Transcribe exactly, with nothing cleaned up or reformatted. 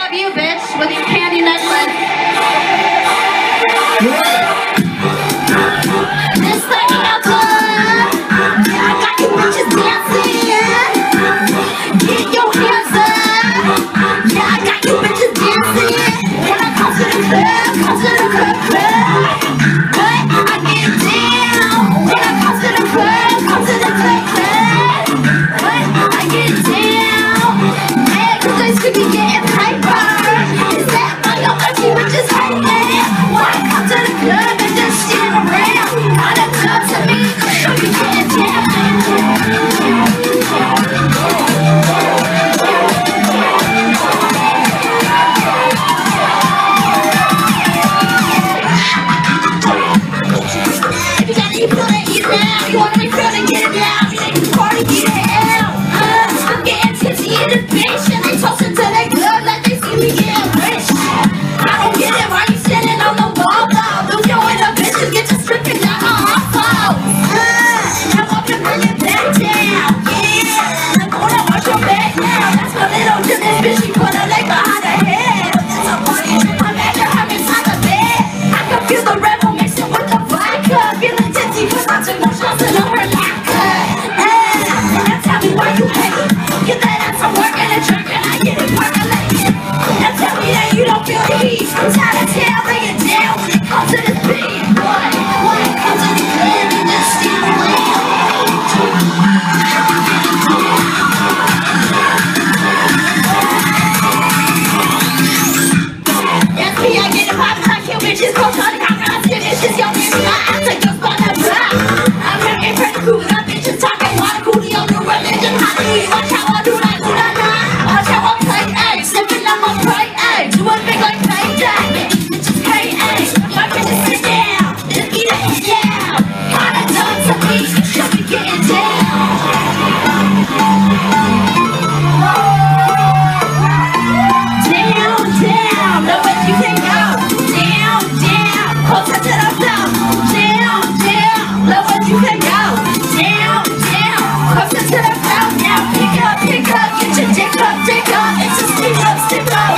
of you, bitch, with your candy necklace. This thing in your club. Yeah, I got you bitches dancing. Get your hands up. Yeah, I got you bitches dancing. When I come to the club, come to the club, club. What? I get down. When I come to the club, come to the club, club. What? I get down. Man, cause they should be getting paper. Is that why your auntie bitches hate it? Why I come to the club and just stand around? Gotta come to me, cause you be getting down. If you gotta eat, feel it, eat it now. You wanna be feeling, get it down. You need to party, get it out. Uh, I'm getting tipsy in the bitch, and they toasting to they good like they see me getting rich. I don't get it, why you sitting on the wall though? Them yo and the bitches get to stripping down my awful. Uh, now up and bring it back down. Yeah, I'm gonna watch your back now. That's what they don't do this bitch, she put her leg behind her head. It's a party, I'm at her, I'm inside the bed. I can feel the rebel mixing with the vodka. Feeling tipsy cause I took no shots and over vodka. Uh, now tell me why you hate. Get that ass to work and a drink and I get it percolated. Now tell me that you don't feel the heat. I'm tired of tail, lay it down when it comes to this beat. What? When it comes to the club, you just stand around. That's me, I get it poppin', I kill bitches, cold on the cock, and I spit bitches, yo, baby, I have to go spot that rock. I'm cracking pretty cool, and I'm bitches talking water coolio, new religion, how do you watch how I do that, do that, nah? Watch how I play, ayy, slipping on my prey, ayy, do it big like payday, bitches pay, ayy, my bitches sit down, just eat it down, kinda done to me, should be getting down. Down, down, know what you can go, down, down, closer to the floor, down, down, know what you can go, down, down, closer to the floor, now pick up, pick up, get your dick up, dick up, it's a stick up, stick up.